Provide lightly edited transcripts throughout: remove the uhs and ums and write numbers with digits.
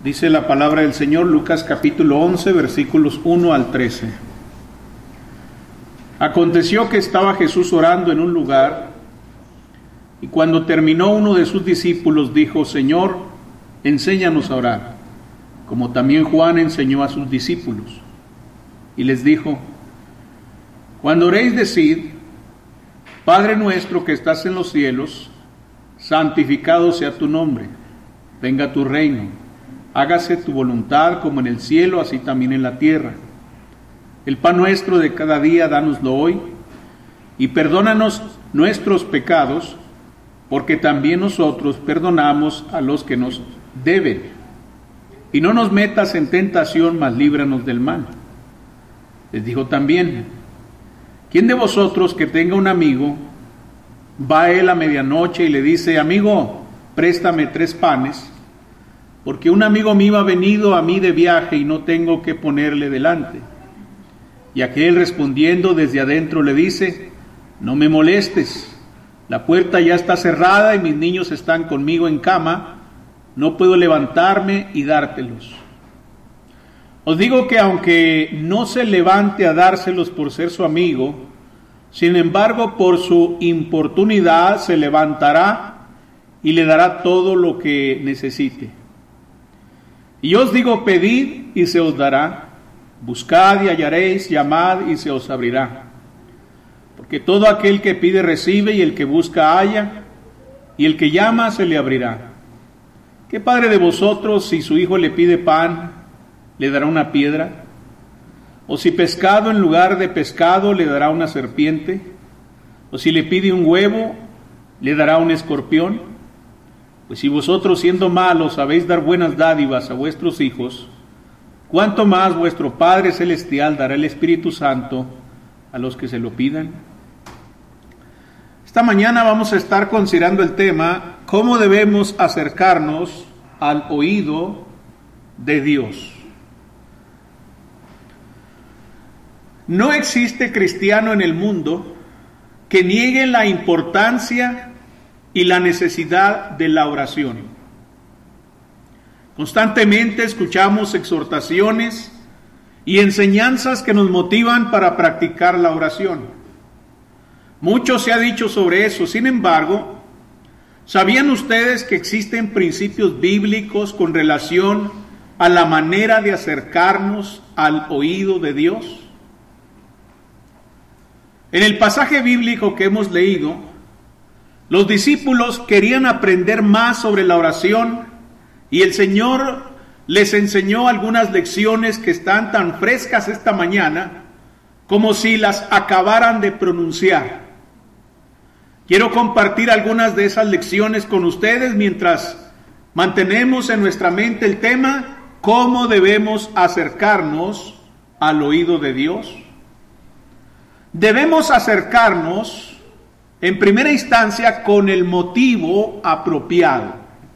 Dice la palabra del Señor, Lucas capítulo 11, versículos 1 al 13. Aconteció que estaba Jesús orando en un lugar, y cuando terminó uno de sus discípulos dijo: Señor, enséñanos a orar, como también Juan enseñó a sus discípulos. Y les dijo: Cuando oréis, decid: Padre nuestro que estás en los cielos, santificado sea tu nombre, venga tu reino. Hágase tu voluntad como en el cielo, así también en la tierra. El pan nuestro de cada día, dánoslo hoy, y perdónanos nuestros pecados, porque también nosotros perdonamos a los que nos deben. Y no nos metas en tentación, mas líbranos del mal. Les dijo también: ¿Quién de vosotros que tenga un amigo, va a él a medianoche y le dice: Amigo, préstame 3 panes, porque un amigo mío ha venido a mí de viaje y no tengo que ponerle delante? Y aquel respondiendo desde adentro le dice: No me molestes, la puerta ya está cerrada y mis niños están conmigo en cama, no puedo levantarme y dártelos. Os digo que aunque no se levante a dárselos por ser su amigo, sin embargo por su importunidad se levantará y le dará todo lo que necesite. Y yo os digo: pedid y se os dará, buscad y hallaréis, llamad y se os abrirá. Porque todo aquel que pide recibe, y el que busca halla, y el que llama se le abrirá. ¿Qué padre de vosotros, si su hijo le pide pan, le dará una piedra? ¿O si pescado en lugar de pescado le dará una serpiente? ¿O si le pide un huevo, le dará un escorpión? Pues si vosotros, siendo malos, sabéis dar buenas dádivas a vuestros hijos, ¿cuánto más vuestro Padre Celestial dará el Espíritu Santo a los que se lo pidan? Esta mañana vamos a estar considerando el tema: ¿cómo debemos acercarnos al oído de Dios? No existe cristiano en el mundo que niegue la importancia y la necesidad de la oración. Constantemente escuchamos exhortaciones y enseñanzas que nos motivan para practicar la oración. Mucho se ha dicho sobre eso. Sin embargo, ¿sabían ustedes que existen principios bíblicos con relación a la manera de acercarnos al oído de Dios? En el pasaje bíblico que hemos leído, los discípulos querían aprender más sobre la oración y el Señor les enseñó algunas lecciones que están tan frescas esta mañana como si las acabaran de pronunciar. Quiero compartir algunas de esas lecciones con ustedes mientras mantenemos en nuestra mente el tema: ¿cómo debemos acercarnos al oído de Dios? Debemos acercarnos en primera instancia con el motivo apropiado.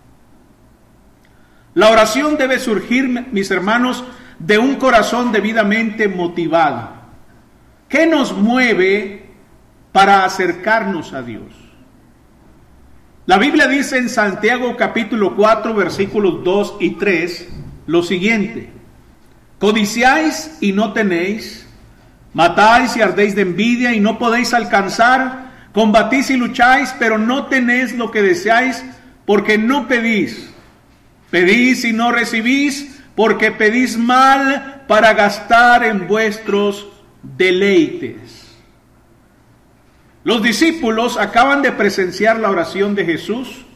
La oración debe surgir, mis hermanos, de un corazón debidamente motivado. ¿Qué nos mueve para acercarnos a Dios? La Biblia dice en Santiago capítulo 4 versículos 2 y 3 lo siguiente: Codiciáis y no tenéis, matáis y ardéis de envidia y no podéis alcanzar, combatís y lucháis, pero no tenéis lo que deseáis, porque no pedís. Pedís y no recibís, porque pedís mal para gastar en vuestros deleites. Los discípulos acaban de presenciar la oración de Jesús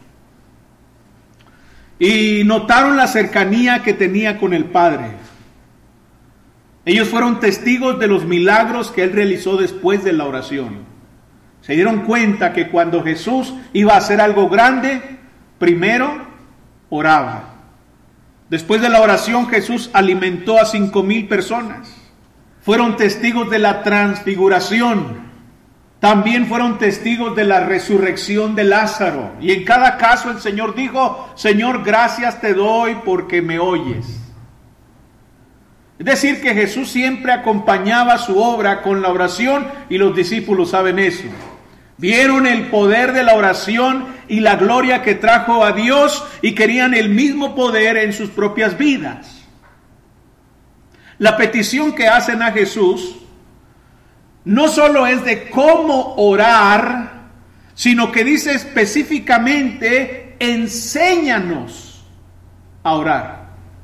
y notaron la cercanía que tenía con el Padre. Ellos fueron testigos de los milagros que Él realizó después de la oración. Se dieron cuenta que cuando Jesús iba a hacer algo grande, primero oraba. Después de la oración, Jesús alimentó a 5,000 personas. Fueron testigos de la transfiguración. También fueron testigos de la resurrección de Lázaro. Y en cada caso el Señor dijo: Señor, gracias te doy porque me oyes. Es decir, que Jesús siempre acompañaba su obra con la oración, y los discípulos saben eso. Vieron el poder de la oración y la gloria que trajo a Dios y querían el mismo poder en sus propias vidas. La petición que hacen a Jesús no solo es de cómo orar, sino que dice específicamente, enséñanos a orar.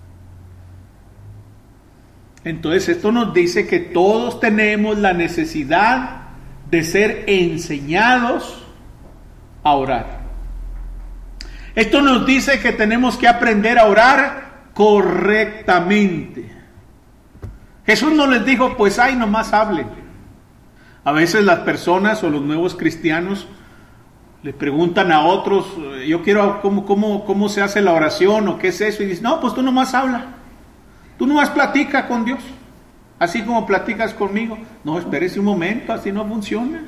Entonces esto nos dice que todos tenemos la necesidad de ser enseñados a orar. Esto nos dice que tenemos que aprender a orar correctamente. Jesús no les dijo, pues ay, nomás hablen. A veces las personas o los nuevos cristianos le preguntan a otros, yo quiero, ¿cómo se hace la oración o qué es eso? Y dicen, no, pues tú nomás habla. Tú nomás platica con Dios. Así como platicas conmigo. No, espérese un momento, así no funciona.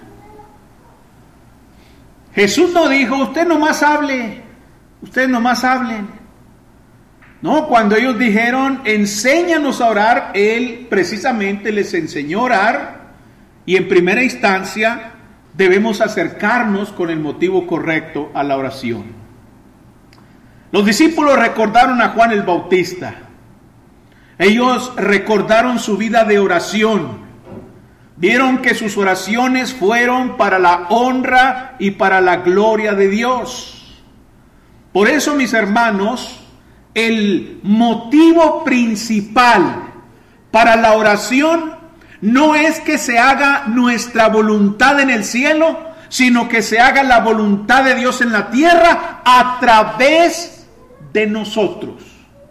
Jesús no dijo, usted nomás hable, ustedes nomás hablen. No, cuando ellos dijeron, enséñanos a orar, Él precisamente les enseñó a orar, y en primera instancia debemos acercarnos con el motivo correcto a la oración. Los discípulos recordaron a Juan el Bautista. Ellos recordaron su vida de oración. Vieron que sus oraciones fueron para la honra y para la gloria de Dios. Por eso, mis hermanos, el motivo principal para la oración no es que se haga nuestra voluntad en el cielo, sino que se haga la voluntad de Dios en la tierra a través de nosotros.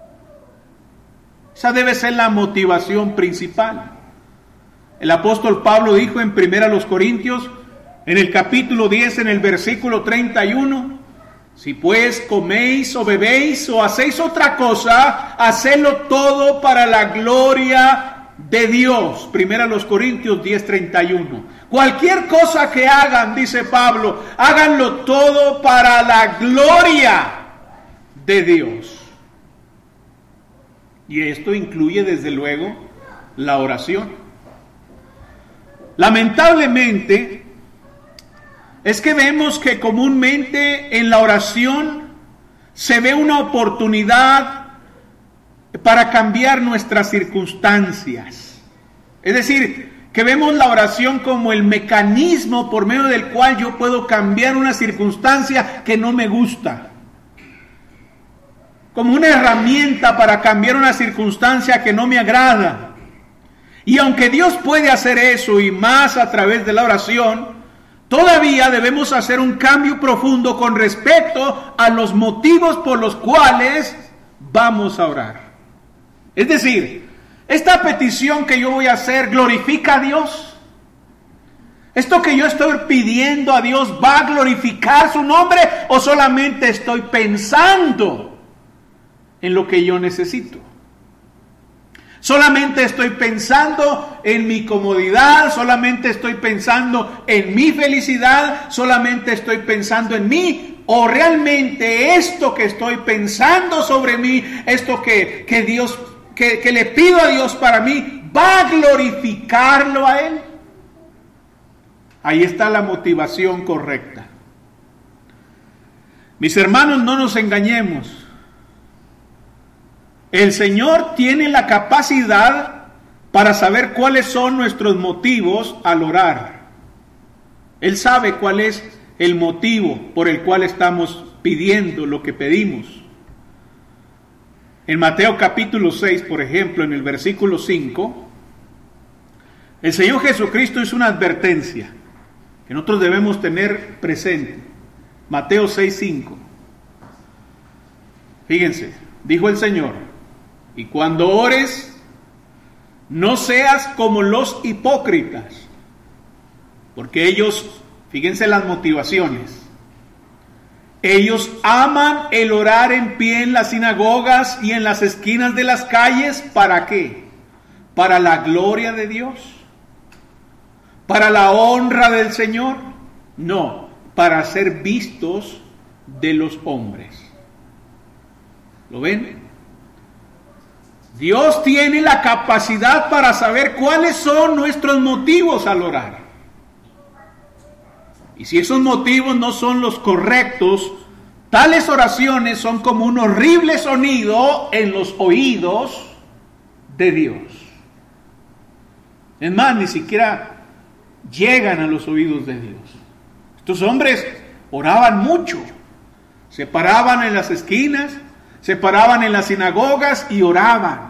Esa debe ser la motivación principal. El apóstol Pablo dijo en 1 Corintios, en el capítulo 10, en el versículo 31, si pues coméis o bebéis o hacéis otra cosa, hacedlo todo para la gloria de Dios. 1 Corintios 10, 31. Cualquier cosa que hagan, dice Pablo, háganlo todo para la gloria de Dios. Y esto incluye desde luego la oración. Lamentablemente, es que vemos que comúnmente en la oración se ve una oportunidad para cambiar nuestras circunstancias. Es decir, que vemos la oración como el mecanismo por medio del cual yo puedo cambiar una circunstancia que no me gusta. Como una herramienta para cambiar una circunstancia que no me agrada. Y aunque Dios puede hacer eso y más a través de la oración, todavía debemos hacer un cambio profundo con respecto a los motivos por los cuales vamos a orar. Es decir, esta petición que yo voy a hacer, ¿glorifica a Dios? ¿Esto que yo estoy pidiendo a Dios va a glorificar su nombre o solamente estoy pensando en lo que yo necesito? Solamente estoy pensando en mi comodidad, solamente estoy pensando en mi felicidad, solamente estoy pensando en mí, o realmente esto que estoy pensando sobre mí, esto que Dios, que le pido a Dios para mí, ¿va a glorificarlo a Él? Ahí está la motivación correcta. Mis hermanos, no nos engañemos. El Señor tiene la capacidad para saber cuáles son nuestros motivos al orar. Él sabe cuál es el motivo por el cual estamos pidiendo lo que pedimos. En Mateo capítulo 6, por ejemplo, en el versículo 5, el Señor Jesucristo hizo una advertencia que nosotros debemos tener presente. Mateo 6, 5. Fíjense, dijo el Señor: y cuando ores, no seas como los hipócritas, porque ellos, fíjense las motivaciones, ellos aman el orar en pie en las sinagogas y en las esquinas de las calles. ¿Para qué? ¿Para la gloria de Dios? ¿Para la honra del Señor? No, para ser vistos de los hombres. ¿Lo ven? Dios tiene la capacidad para saber cuáles son nuestros motivos al orar. Y si esos motivos no son los correctos, tales oraciones son como un horrible sonido en los oídos de Dios. Es más, ni siquiera llegan a los oídos de Dios. Estos hombres oraban mucho, se paraban en las esquinas, se paraban en las sinagogas y oraban.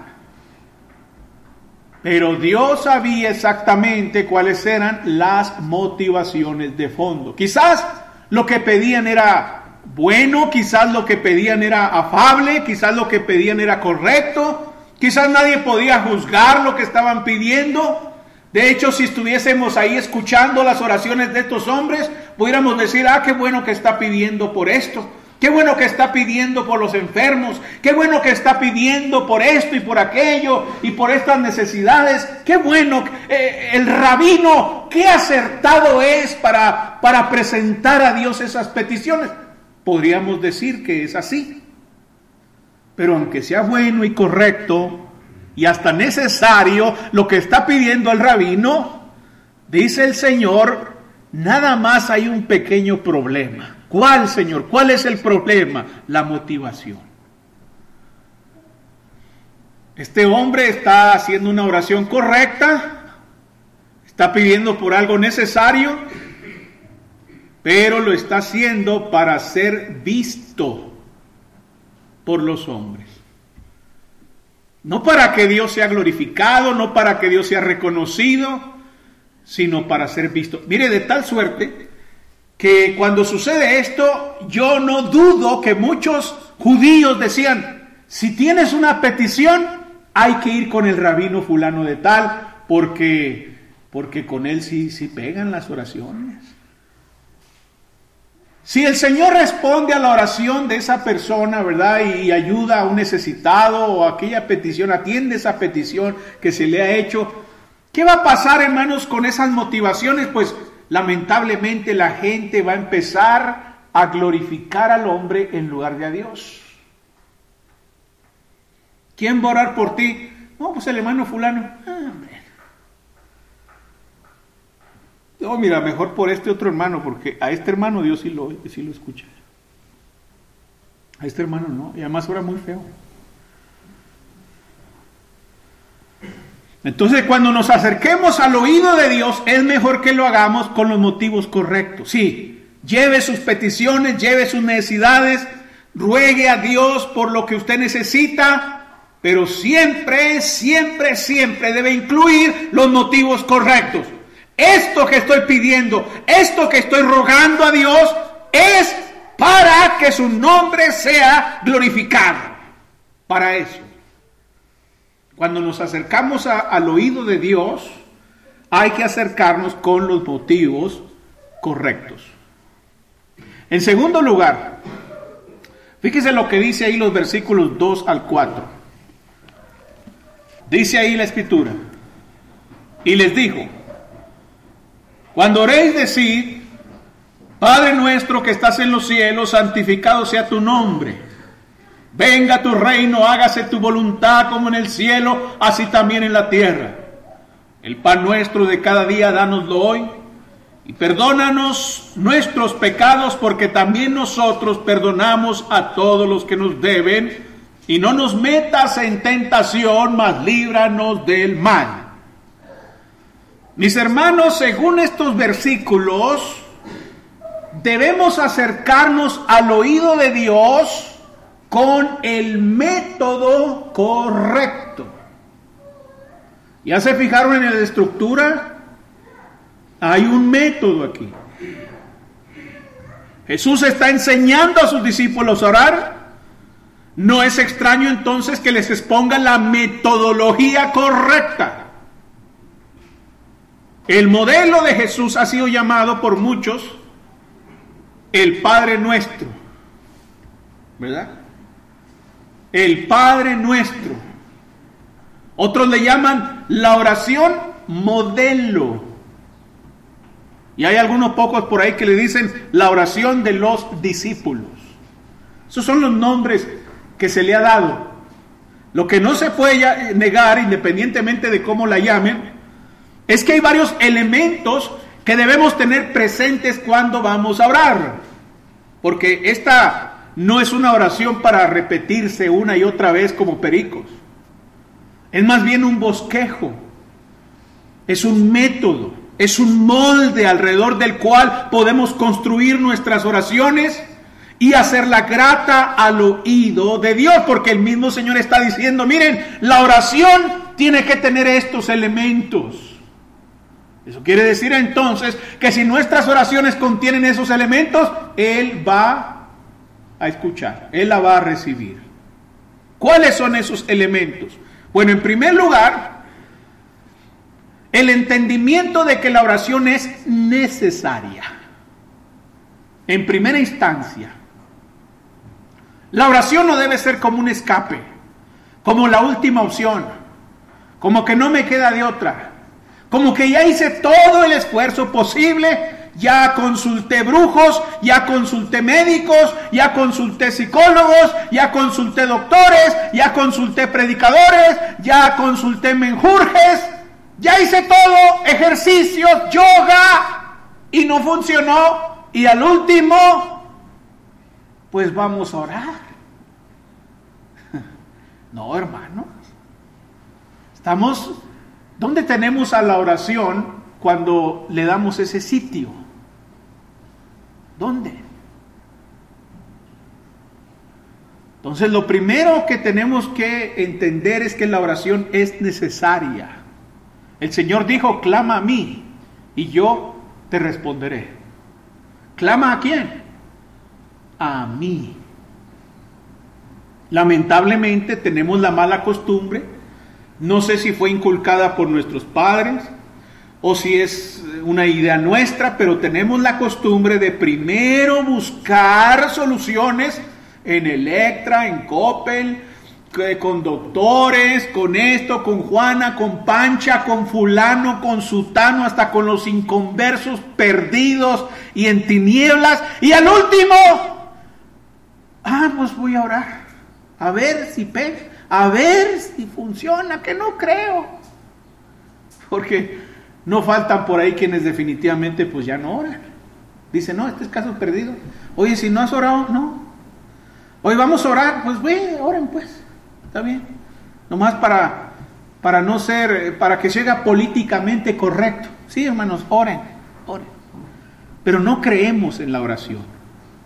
Pero Dios sabía exactamente cuáles eran las motivaciones de fondo. Quizás lo que pedían era bueno, quizás lo que pedían era afable, quizás lo que pedían era correcto, quizás nadie podía juzgar lo que estaban pidiendo. De hecho, si estuviésemos ahí escuchando las oraciones de estos hombres, pudiéramos decir, qué bueno que está pidiendo por esto, qué bueno que está pidiendo por los enfermos, qué bueno que está pidiendo por esto y por aquello y por estas necesidades, qué bueno, el rabino, qué acertado es para presentar a Dios esas peticiones. Podríamos decir que es así, pero aunque sea bueno y correcto, y hasta necesario lo que está pidiendo el rabino, dice el Señor, nada más hay un pequeño problema. ¿Cuál, Señor? ¿Cuál es el problema? La motivación. Este hombre está haciendo una oración correcta, está pidiendo por algo necesario, pero lo está haciendo para ser visto por los hombres. No para que Dios sea glorificado, no para que Dios sea reconocido, sino para ser visto. Mire, de tal suerte que cuando sucede esto, yo no dudo que muchos judíos decían, si tienes una petición, hay que ir con el rabino fulano de tal, porque con él sí pegan las oraciones. Si el Señor responde a la oración de esa persona, ¿verdad? Y ayuda a un necesitado o aquella petición, atiende esa petición que se le ha hecho, ¿qué va a pasar, hermanos, con esas motivaciones? Pues lamentablemente la gente va a empezar a glorificar al hombre en lugar de a Dios. ¿Quién va a orar por ti? No, pues el hermano fulano. No, mira, mejor por este otro hermano, porque a este hermano Dios sí lo escucha. A este hermano no, y además ora muy feo. Entonces, cuando nos acerquemos al oído de Dios, es mejor que lo hagamos con los motivos correctos. Sí, lleve sus peticiones, lleve sus necesidades, ruegue a Dios por lo que usted necesita, pero siempre, siempre, siempre debe incluir los motivos correctos. Esto que estoy pidiendo, esto que estoy rogando a Dios, es para que su nombre sea glorificado. Para eso. Cuando nos acercamos al oído de Dios, hay que acercarnos con los motivos correctos. En segundo lugar, fíjese lo que dice ahí los versículos 2 al 4. Dice ahí la Escritura, y les dijo, cuando oréis, decid, Padre nuestro que estás en los cielos, santificado sea tu nombre. Venga tu reino, hágase tu voluntad como en el cielo, así también en la tierra. El pan nuestro de cada día, dánoslo hoy. Y perdónanos nuestros pecados, porque también nosotros perdonamos a todos los que nos deben. Y no nos metas en tentación, mas líbranos del mal. Mis hermanos, según estos versículos, debemos acercarnos al oído de Dios con el método correcto. ¿Ya se fijaron en la estructura? Hay un método aquí. Jesús está enseñando a sus discípulos a orar. No es extraño entonces que les exponga la metodología correcta. El modelo de Jesús ha sido llamado por muchos el Padre Nuestro, ¿verdad? El Padre Nuestro. Otros le llaman la oración modelo. Y hay algunos pocos por ahí que le dicen la oración de los discípulos. Esos son los nombres que se le ha dado. Lo que no se puede negar, independientemente de cómo la llamen, es que hay varios elementos que debemos tener presentes cuando vamos a orar. Porque esta no es una oración para repetirse una y otra vez como pericos. Es más bien un bosquejo. Es un método. Es un molde alrededor del cual podemos construir nuestras oraciones y hacerla grata al oído de Dios. Porque el mismo Señor está diciendo, miren, la oración tiene que tener estos elementos. Eso quiere decir entonces que si nuestras oraciones contienen esos elementos, Él va a escuchar, Él la va a recibir. ¿Cuáles son esos elementos? Bueno, en primer lugar, el entendimiento de que la oración es necesaria. En primera instancia, la oración no debe ser como un escape, como la última opción, como que no me queda de otra, como que ya hice todo el esfuerzo posible, ya consulté brujos, ya consulté médicos, ya consulté psicólogos, ya consulté doctores, ya consulté predicadores, ya consulté menjurjes, ya hice todo, ejercicios, yoga, y no funcionó, y al último, pues vamos a orar. No, hermanos, ¿dónde tenemos a la oración cuando le damos ese sitio? ¿Dónde? Entonces, lo primero que tenemos que entender es que la oración es necesaria. El Señor dijo, clama a mí y yo te responderé. ¿Clama a quién? A mí. Lamentablemente tenemos la mala costumbre, no sé si fue inculcada por nuestros padres o si es una idea nuestra, pero tenemos la costumbre de primero buscar soluciones en Electra, en Coppel, con doctores, con esto, con Juana, con Pancha, con fulano, con sutano, hasta con los inconversos perdidos y en tinieblas, y al último, pues voy a orar, a ver si pega, a ver si funciona, que no creo, porque no faltan por ahí quienes definitivamente pues ya no oran. Dicen, no, este es caso perdido. Oye, si no has orado, no. Hoy vamos a orar, pues oren pues. Está bien. Nomás para no ser, para que sea políticamente correcto. Sí, hermanos, oren. Pero no creemos en la oración.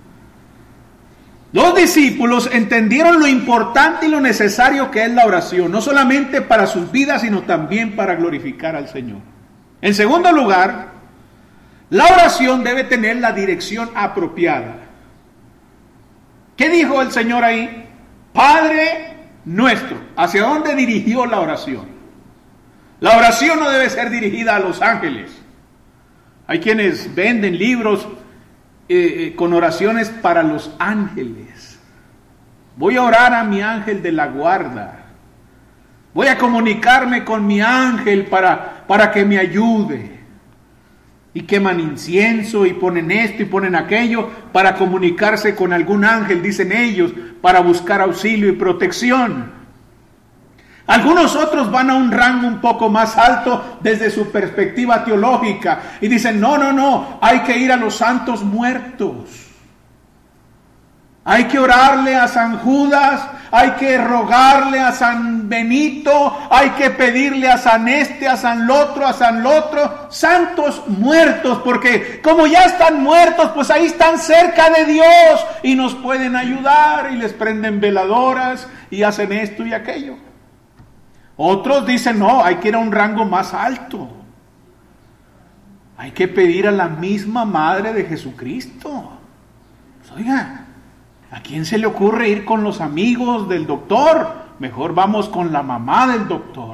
Los discípulos entendieron lo importante y lo necesario que es la oración, no solamente para sus vidas, sino también para glorificar al Señor. En segundo lugar, la oración debe tener la dirección apropiada. ¿Qué dijo el Señor ahí? Padre nuestro. ¿Hacia dónde dirigió la oración? La oración no debe ser dirigida a los ángeles. Hay quienes venden libros con oraciones para los ángeles. Voy a orar a mi ángel de la guarda. Voy a comunicarme con mi ángel para que me ayude. Y queman incienso y ponen esto y ponen aquello para comunicarse con algún ángel, dicen ellos, para buscar auxilio y protección. Algunos otros van a un rango un poco más alto desde su perspectiva teológica y dicen, no, hay que ir a los santos muertos. Hay que orarle a San Judas, hay que rogarle a San Benito, hay que pedirle a San a San Lotro, santos muertos, porque como ya están muertos, pues ahí están cerca de Dios y nos pueden ayudar y les prenden veladoras y hacen esto y aquello. Otros dicen, no, hay que ir a un rango más alto. Hay que pedir a la misma Madre de Jesucristo. Pues, oiga, ¿a quién se le ocurre ir con los amigos del doctor? Mejor vamos con la mamá del doctor.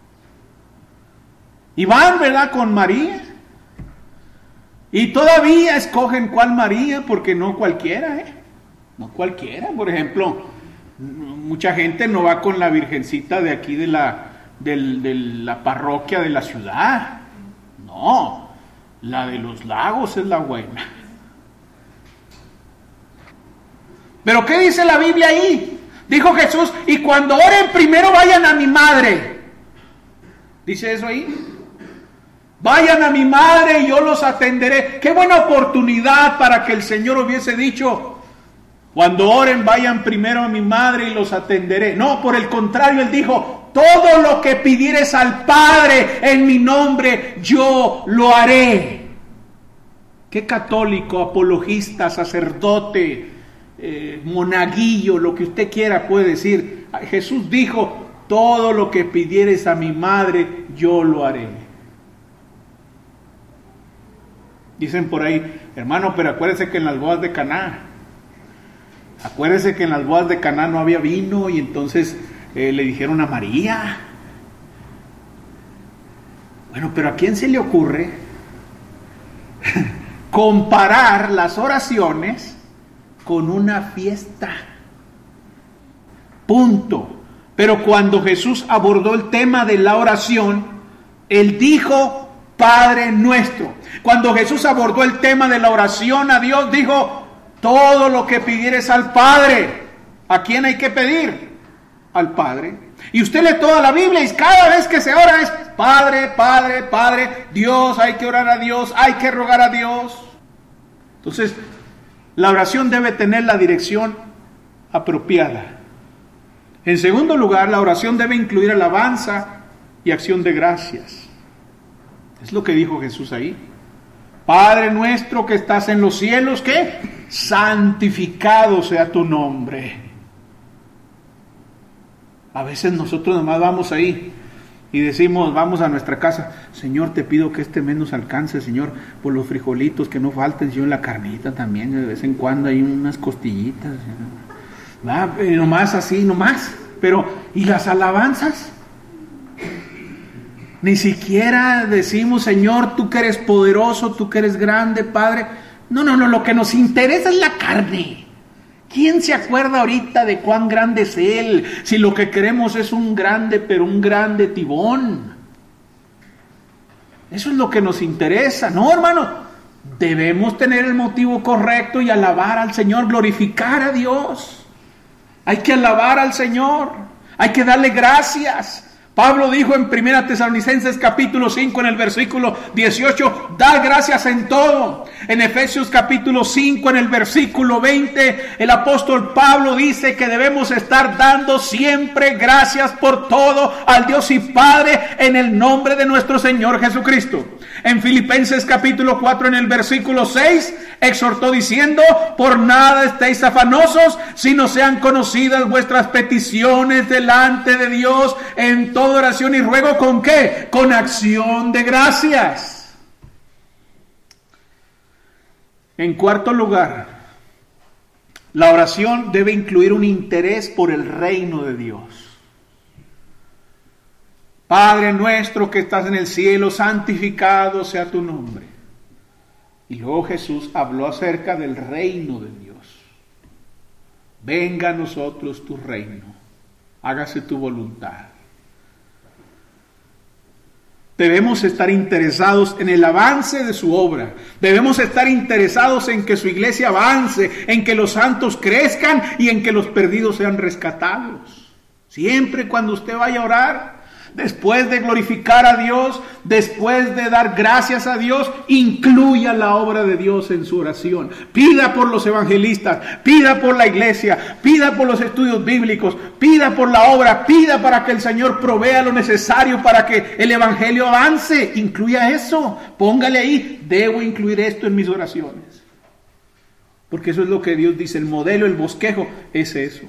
Y van, ¿verdad?, con María. Y todavía escogen cuál María, porque no cualquiera, No cualquiera. Por ejemplo, mucha gente no va con la virgencita de aquí de la parroquia de la ciudad. No, la de los Lagos es la buena. Pero ¿qué dice la Biblia ahí? Dijo Jesús, y cuando oren primero vayan a mi madre. ¿Dice eso ahí? Vayan a mi madre y yo los atenderé. Qué buena oportunidad para que el Señor hubiese dicho: cuando oren, vayan primero a mi madre y los atenderé. No, por el contrario, Él dijo: todo lo que pidieres al Padre en mi nombre, yo lo haré. Qué católico, apologista, sacerdote, monaguillo, lo que usted quiera puede decir. Jesús dijo: todo lo que pidieres a mi madre, yo lo haré. Dicen por ahí: hermano, pero acuérdese que en las bodas de Caná, no había vino, y entonces le dijeron a María. Bueno, pero ¿a quién se le ocurre comparar las oraciones con una fiesta? Punto. Pero cuando Jesús abordó el tema de la oración, Él dijo: Padre nuestro. Cuando Jesús abordó el tema de la oración a Dios, dijo: todo lo que pidieres al Padre. ¿A quién hay que pedir? Al Padre. Y usted lee toda la Biblia y cada vez que se ora es Padre, Padre, Padre. Dios, hay que orar a Dios, hay que rogar a Dios. Entonces, la oración debe tener la dirección apropiada. En segundo lugar, la oración debe incluir alabanza y acción de gracias. Es lo que dijo Jesús ahí. Padre nuestro que estás en los cielos, ¿qué? Santificado sea tu nombre. A veces nosotros nomás vamos ahí y decimos, vamos a nuestra casa: Señor, te pido que este mes nos alcance, Señor, por los frijolitos, que no falten, Señor, la carnita también, de vez en cuando hay unas costillitas, nomás así, nomás. Pero, ¿y las alabanzas? Ni siquiera decimos: Señor, tú que eres poderoso, tú que eres grande, Padre. No, lo que nos interesa es la carne. ¿Quién se acuerda ahorita de cuán grande es Él? Si lo que queremos es un grande, pero un grande tibón. Eso es lo que nos interesa. No, hermano, debemos tener el motivo correcto y alabar al Señor, glorificar a Dios. Hay que alabar al Señor, hay que darle gracias. Pablo dijo en 1 Tesalonicenses capítulo 5 en el versículo 18: da gracias en todo. En Efesios capítulo 5 en el versículo 20, el apóstol Pablo dice que debemos estar dando siempre gracias por todo al Dios y Padre en el nombre de nuestro Señor Jesucristo. En Filipenses capítulo 4 en el versículo 6 exhortó diciendo: por nada estéis afanosos, sino sean conocidas vuestras peticiones delante de Dios en toda oración y ruego. ¿Con qué? Con acción de gracias. En cuarto lugar, la oración debe incluir un interés por el reino de Dios. Padre nuestro que estás en el cielo, santificado sea tu nombre. Y luego Jesús habló acerca del reino de Dios. Venga a nosotros tu reino, hágase tu voluntad. Debemos estar interesados en el avance de su obra. Debemos estar interesados en que su iglesia avance, en que los santos crezcan y en que los perdidos sean rescatados. Siempre cuando usted vaya a orar, después de glorificar a Dios, después de dar gracias a Dios, incluya la obra de Dios en su oración. Pida por los evangelistas, pida por la iglesia, pida por los estudios bíblicos, pida por la obra, pida para que el Señor provea lo necesario para que el evangelio avance. Incluya eso, póngale ahí: debo incluir esto en mis oraciones. Porque eso es lo que Dios dice, el modelo, el bosquejo, es eso.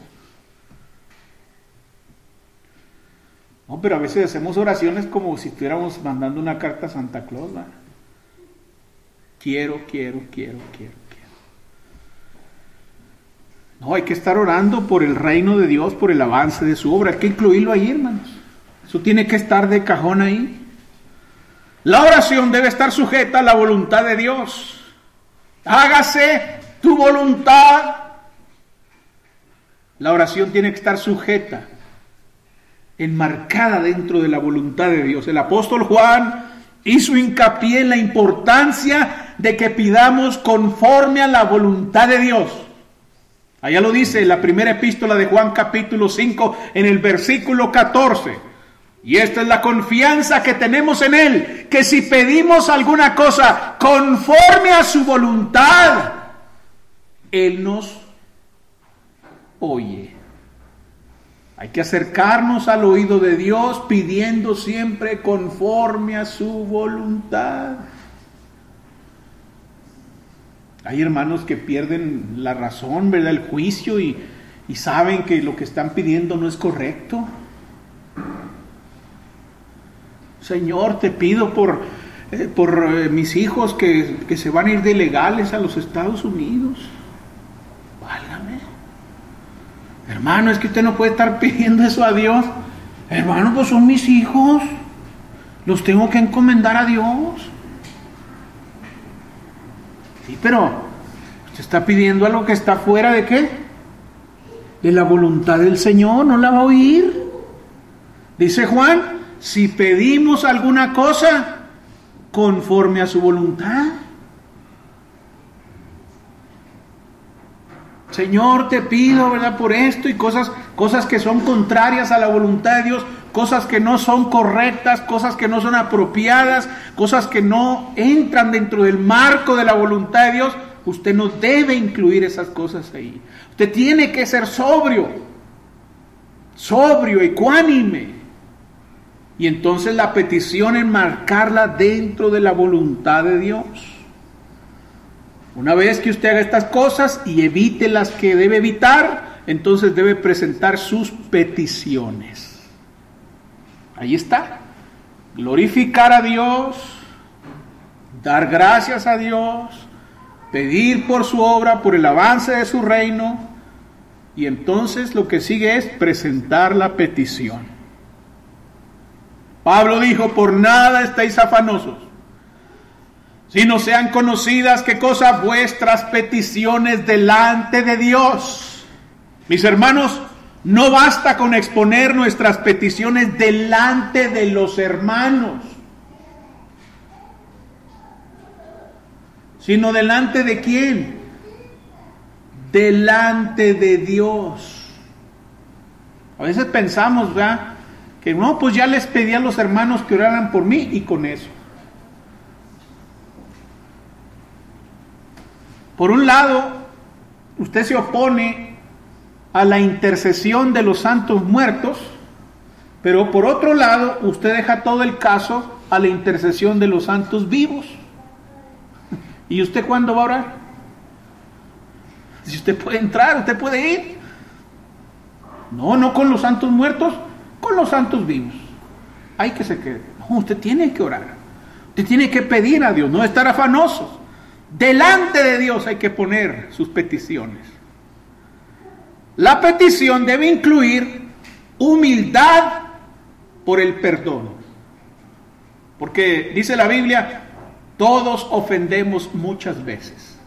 No, pero a veces hacemos oraciones como si estuviéramos mandando una carta a Santa Claus, ¿verdad? Quiero. No, hay que estar orando por el reino de Dios, por el avance de su obra. Hay que incluirlo ahí, hermanos. Eso tiene que estar de cajón ahí. La oración debe estar sujeta a la voluntad de Dios. Hágase tu voluntad. La oración tiene que estar sujeta, enmarcada dentro de la voluntad de Dios. El apóstol Juan hizo hincapié en la importancia de que pidamos conforme a la voluntad de Dios. Allá lo dice en la primera epístola de Juan capítulo 5 en el versículo 14. Y esta es la confianza que tenemos en Él, que si pedimos alguna cosa conforme a su voluntad, Él nos oye. Hay que acercarnos al oído de Dios pidiendo siempre conforme a su voluntad. Hay hermanos que pierden la razón, ¿verdad? El juicio y saben que lo que están pidiendo no es correcto. Señor, te pido por mis hijos que se van a ir de ilegales a los Estados Unidos. Válgame. Hermano, es que usted no puede estar pidiendo eso a Dios. Hermano, pues son mis hijos. Los tengo que encomendar a Dios. Sí, pero usted está pidiendo algo que está fuera de ¿qué? De la voluntad del Señor, no la va a oír. Dice Juan, si pedimos alguna cosa conforme a su voluntad. Señor, te pido, ¿verdad? Por esto y cosas que son contrarias a la voluntad de Dios, cosas que no son correctas, cosas que no son apropiadas, cosas que no entran dentro del marco de la voluntad de Dios. Usted no debe incluir esas cosas ahí. Usted tiene que ser sobrio, ecuánime. Y entonces la petición es marcarla dentro de la voluntad de Dios. Una vez que usted haga estas cosas y evite las que debe evitar, entonces debe presentar sus peticiones. Ahí está. Glorificar a Dios, dar gracias a Dios, pedir por su obra, por el avance de su reino, y entonces lo que sigue es presentar la petición. Pablo dijo, por nada estáis afanosos, sino sean conocidas, ¿qué cosa? Vuestras peticiones delante de Dios. Mis hermanos, no basta con exponer nuestras peticiones delante de los hermanos, sino delante de ¿quién? Delante de Dios. A veces pensamos, ¿verdad? Que no, pues ya les pedí a los hermanos que oraran por mí y con eso. Por un lado, usted se opone a la intercesión de los santos muertos, pero por otro lado, usted deja todo el caso a la intercesión de los santos vivos. ¿Y usted cuándo va a orar? Si usted puede entrar, usted puede ir. No con los santos muertos, con los santos vivos. Hay que se quede. No, usted tiene que orar. Usted tiene que pedir a Dios, no estar afanosos. Delante de Dios hay que poner sus peticiones. La petición debe incluir humildad por el perdón. Porque dice la Biblia, todos ofendemos muchas veces.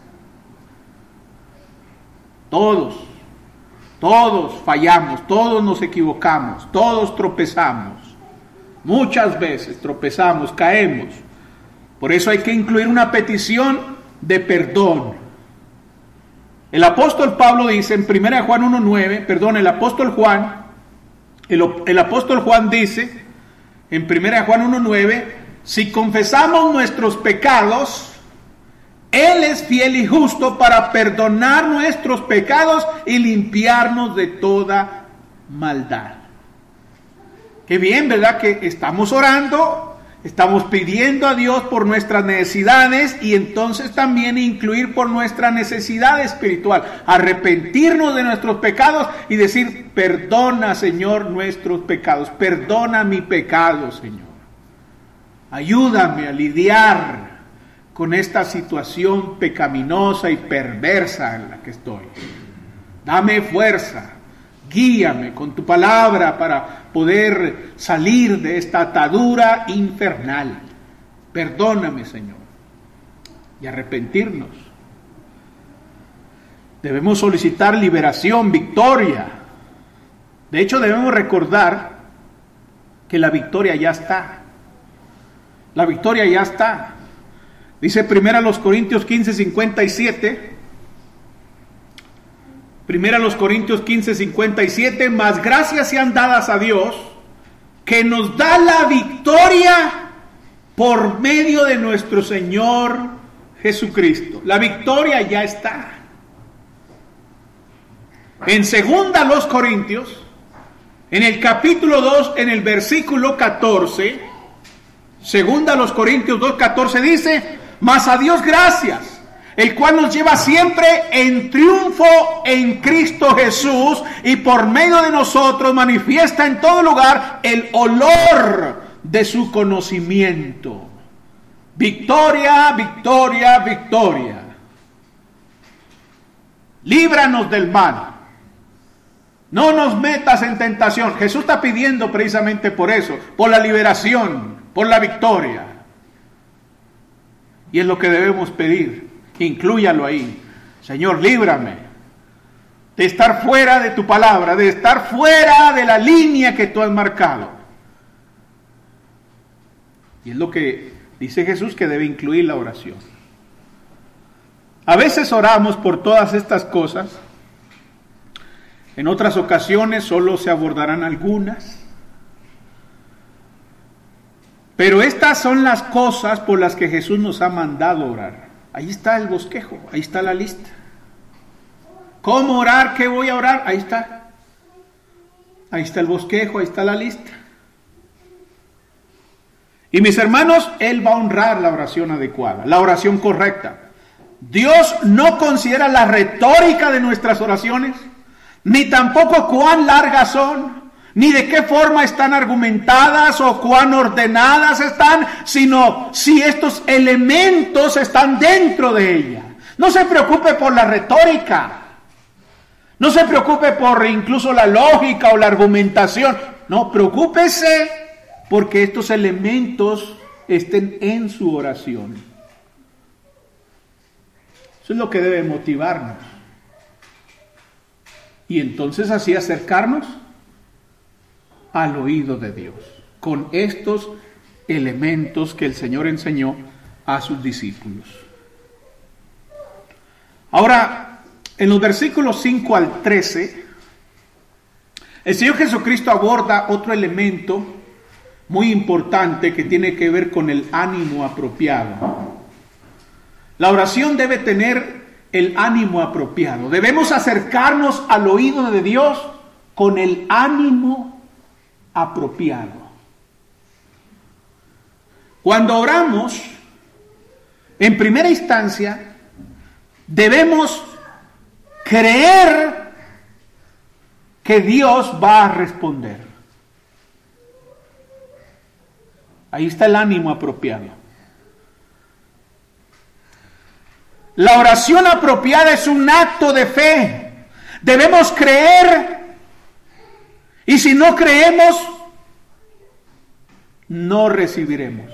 Todos fallamos, todos nos equivocamos, todos tropezamos. Muchas veces tropezamos, caemos. Por eso hay que incluir una petición de perdón. El apóstol Pablo dice en 1 Juan 1:9, el apóstol Juan dice en 1 Juan 1:9, si confesamos nuestros pecados, Él es fiel y justo para perdonar nuestros pecados y limpiarnos de toda maldad. Qué bien, ¿verdad? Que estamos orando, estamos pidiendo a Dios por nuestras necesidades y entonces también incluir por nuestra necesidad espiritual, arrepentirnos de nuestros pecados y decir, perdona, Señor, nuestros pecados, perdona mi pecado, Señor. Ayúdame a lidiar con esta situación pecaminosa y perversa en la que estoy. Dame fuerza, guíame con tu palabra para poder salir de esta atadura infernal. Perdóname, Señor. Y arrepentirnos. Debemos solicitar liberación, victoria. De hecho, debemos recordar que la victoria ya está. La victoria ya está. Dice 1 Corintios 15:57. 1 Corintios 15:57, mas gracias sean dadas a Dios, que nos da la victoria por medio de nuestro Señor Jesucristo. La victoria ya está. En 2 Corintios, en el capítulo 2, en el versículo 14, 2 Corintios 2:14 dice: mas a Dios gracias, el cual nos lleva siempre en triunfo en Cristo Jesús, y por medio de nosotros manifiesta en todo lugar el olor de su conocimiento. Victoria, victoria, victoria. Líbranos del mal. No nos metas en tentación. Jesús está pidiendo precisamente por eso, por la liberación, por la victoria. Y es lo que debemos pedir. Inclúyalo ahí. Señor, líbrame de estar fuera de tu palabra, de estar fuera de la línea que tú has marcado. Y es lo que dice Jesús que debe incluir la oración. A veces oramos por todas estas cosas. En otras ocasiones solo se abordarán algunas. Pero estas son las cosas por las que Jesús nos ha mandado orar. Ahí está el bosquejo, ahí está la lista. ¿Cómo orar? ¿Qué voy a orar? Ahí está. Ahí está el bosquejo, ahí está la lista. Y mis hermanos, Él va a honrar la oración adecuada, la oración correcta. Dios no considera la retórica de nuestras oraciones, ni tampoco cuán largas son, ni de qué forma están argumentadas o cuán ordenadas están, sino si estos elementos están dentro de ella. No se preocupe por la retórica, no se preocupe por incluso la lógica o la argumentación, no, preocúpese porque estos elementos estén en su oración. Eso es lo que debe motivarnos. Y entonces así acercarnos al oído de Dios, con estos elementos que el Señor enseñó a sus discípulos. Ahora, en los versículos 5 al 13, el Señor Jesucristo aborda otro elemento muy importante que tiene que ver con el ánimo apropiado. La oración debe tener el ánimo apropiado. Debemos acercarnos al oído de Dios con el ánimo apropiado. Cuando oramos, en primera instancia, debemos creer que Dios va a responder. Ahí está el ánimo apropiado. La oración apropiada es un acto de fe. Debemos creer. Y si no creemos, no recibiremos.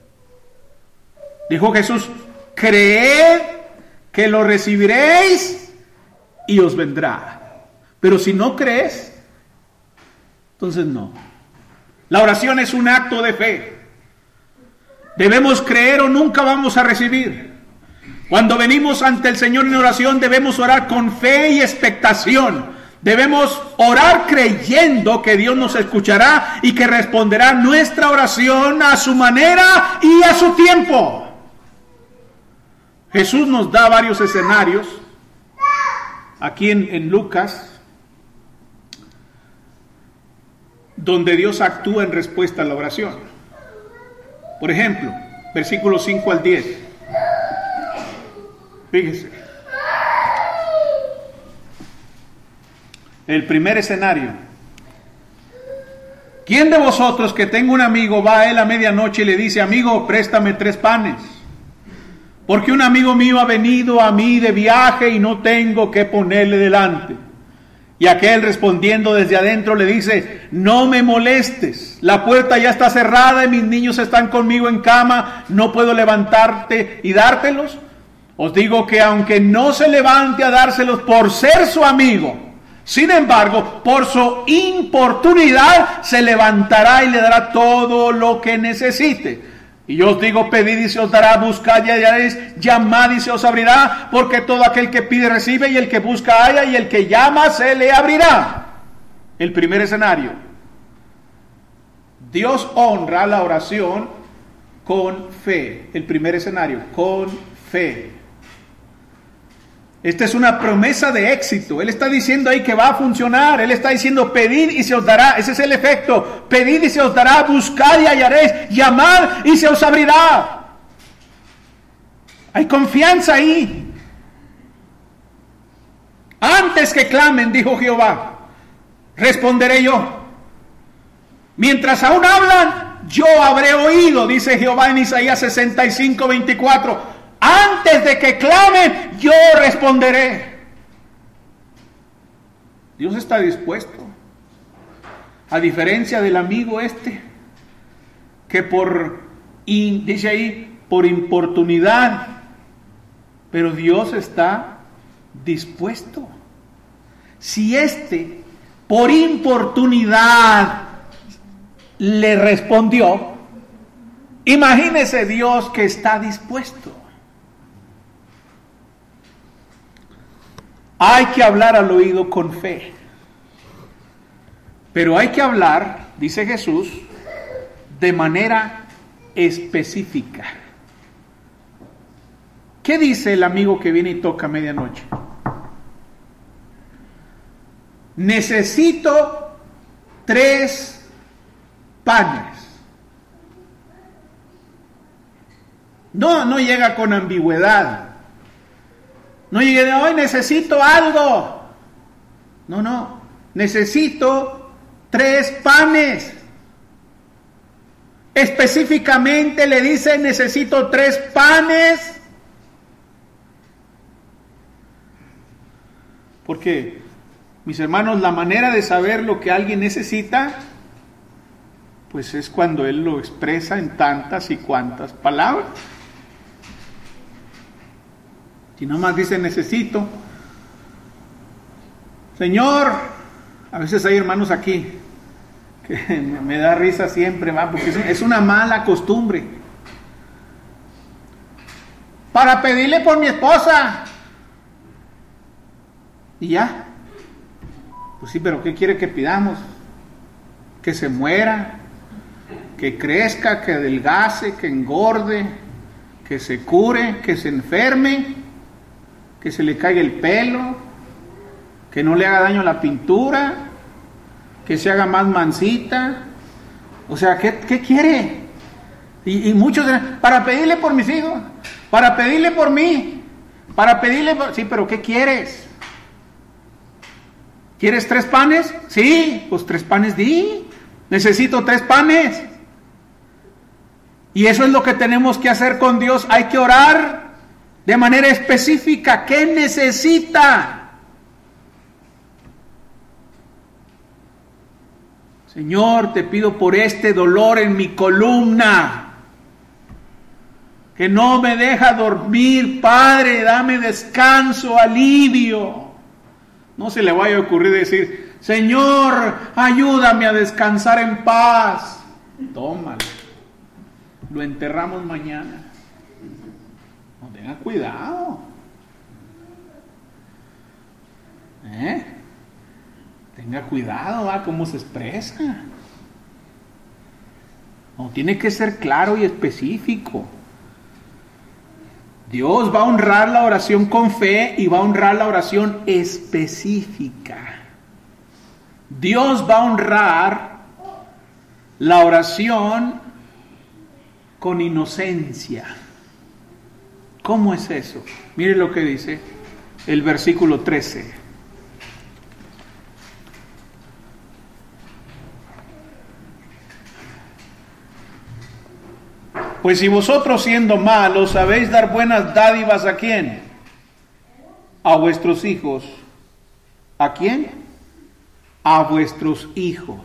Dijo Jesús: creed que lo recibiréis y os vendrá. Pero si no crees, entonces no. La oración es un acto de fe. Debemos creer o nunca vamos a recibir. Cuando venimos ante el Señor en oración, debemos orar con fe y expectación. Debemos orar creyendo que Dios nos escuchará y que responderá nuestra oración a su manera y a su tiempo. Jesús nos da varios escenarios aquí en Lucas, donde Dios actúa en respuesta a la oración. Por ejemplo, versículos 5 al 10. Fíjese. El primer escenario. ¿Quién de vosotros que tenga un amigo va a él a medianoche y le dice: amigo, préstame 3 panes? Porque un amigo mío ha venido a mí de viaje y no tengo que ponerle delante. Y aquel respondiendo desde adentro le dice: no me molestes, la puerta ya está cerrada y mis niños están conmigo en cama, no puedo levantarte y dártelos. Os digo que aunque no se levante a dárselos por ser su amigo, sin embargo, por su importunidad se levantará y le dará todo lo que necesite. Y yo os digo: pedid y se os dará, buscad y hallaréis, llamad y se os abrirá, porque todo aquel que pide recibe, y el que busca halla, y el que llama se le abrirá. El primer escenario. Dios honra la oración con fe. El primer escenario, con fe. Esta es una promesa de éxito. Él está diciendo ahí que va a funcionar. Él está diciendo, pedid y se os dará. Ese es el efecto. Pedid y se os dará, buscad y hallaréis, llamad y se os abrirá. Hay confianza ahí. Antes que clamen, dijo Jehová, responderé yo. Mientras aún hablan, yo habré oído, dice Jehová en Isaías 65:24. Antes de que clamen, yo responderé. Dios está dispuesto. A diferencia del amigo que dice ahí, por importunidad, pero Dios está dispuesto. Si por importunidad le respondió, imagínese Dios que está dispuesto. Hay que hablar al oído con fe. Pero hay que hablar, dice Jesús, de manera específica. ¿Qué dice el amigo que viene y toca a medianoche? Necesito 3 panes. No llega con ambigüedad. No llegue de hoy, necesito algo. No. Necesito 3 panes. Específicamente le dice, necesito 3 panes. Porque, mis hermanos, la manera de saber lo que alguien necesita, pues es cuando él lo expresa en tantas y cuantas palabras. Si nomás dice necesito, Señor, a veces hay hermanos aquí que me da risa siempre, porque es una mala costumbre. Para pedirle por mi esposa. Y ya. Pues sí, pero ¿qué quiere que pidamos? Que se muera, que crezca, que adelgace, que engorde, que se cure, que se enferme, que se le caiga el pelo, que no le haga daño la pintura, que se haga más mansita. O sea, ¿qué quiere? Y muchos, para pedirle por mis hijos, para pedirle por mí, para pedirle por... Sí, pero ¿qué quieres? ¿Quieres 3 panes? Sí, pues 3 panes di. Necesito 3 panes. Y eso es lo que tenemos que hacer con Dios. Hay que orar de manera específica. ¿Qué necesita? Señor, te pido por este dolor en mi columna, que no me deja dormir. Padre, dame descanso, alivio. No se le vaya a ocurrir decir, Señor, ayúdame a descansar en paz. Tómalo. Lo enterramos mañana. No, tenga cuidado. Tenga cuidado, cómo se expresa. No, tiene que ser claro y específico. Dios va a honrar la oración con fe y va a honrar la oración específica. Dios va a honrar la oración con inocencia. ¿Cómo es eso? Mire lo que dice el versículo 13. Pues si vosotros siendo malos sabéis dar buenas dádivas, ¿a quién? A vuestros hijos. ¿A quién? A vuestros hijos.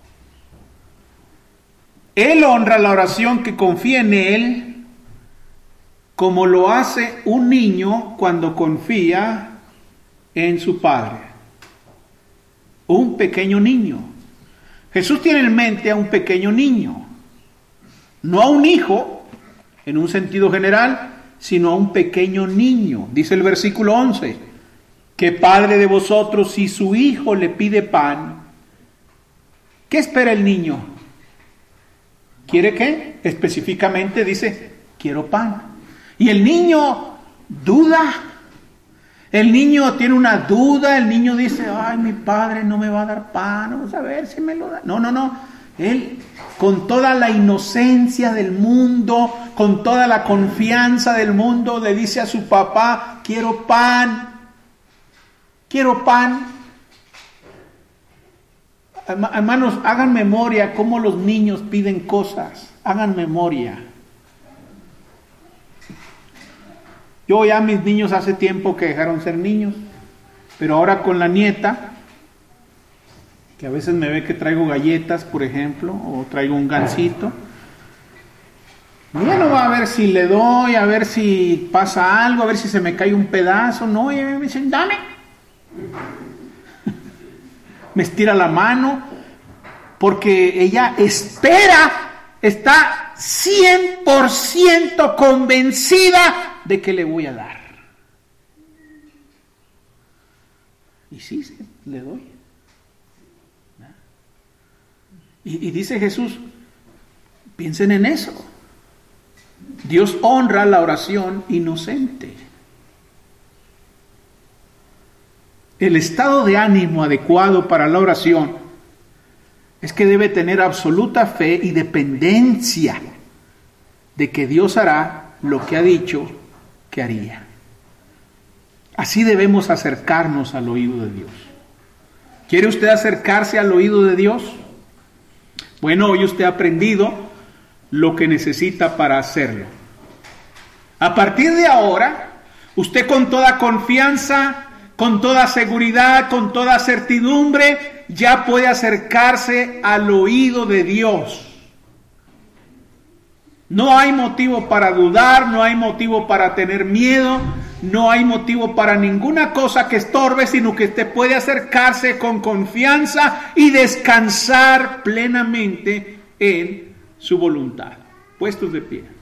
Él honra la oración que confía en Él, como lo hace un niño cuando confía en su padre. Un pequeño niño. Jesús tiene en mente a un pequeño niño. No a un hijo, en un sentido general, sino a un pequeño niño. Dice el versículo 11, ¿qué padre de vosotros, si su hijo le pide pan, qué espera el niño? ¿Quiere qué? Específicamente dice, quiero pan. Y el niño duda. El niño tiene una duda. El niño dice, ay, mi padre no me va a dar pan. Vamos a ver si me lo da. No. Él, con toda la inocencia del mundo, con toda la confianza del mundo, le dice a su papá, quiero pan. Quiero pan. Hermanos, hagan memoria cómo los niños piden cosas. Hagan memoria. Yo ya mis niños hace tiempo que dejaron ser niños, pero ahora con la nieta, que a veces me ve que traigo galletas, por ejemplo, o traigo un gansito, ella no va a ver si le doy, a ver si pasa algo, a ver si se me cae un pedazo, no, ella me dice, dame. Me estira la mano, porque ella espera, está 100% convencida de que le voy a dar. Y sí, le doy. Y dice Jesús, piensen en eso. Dios honra la oración inocente. El estado de ánimo adecuado para la oración es que debe tener absoluta fe y dependencia de que Dios hará lo que ha dicho que haría. Así debemos acercarnos al oído de Dios. ¿Quiere usted acercarse al oído de Dios? Bueno, hoy usted ha aprendido lo que necesita para hacerlo. A partir de ahora, usted con toda confianza, con toda seguridad, con toda certidumbre, ya puede acercarse al oído de Dios. No hay motivo para dudar, no hay motivo para tener miedo, no hay motivo para ninguna cosa que estorbe, sino que usted puede acercarse con confianza y descansar plenamente en su voluntad. Puestos de pie.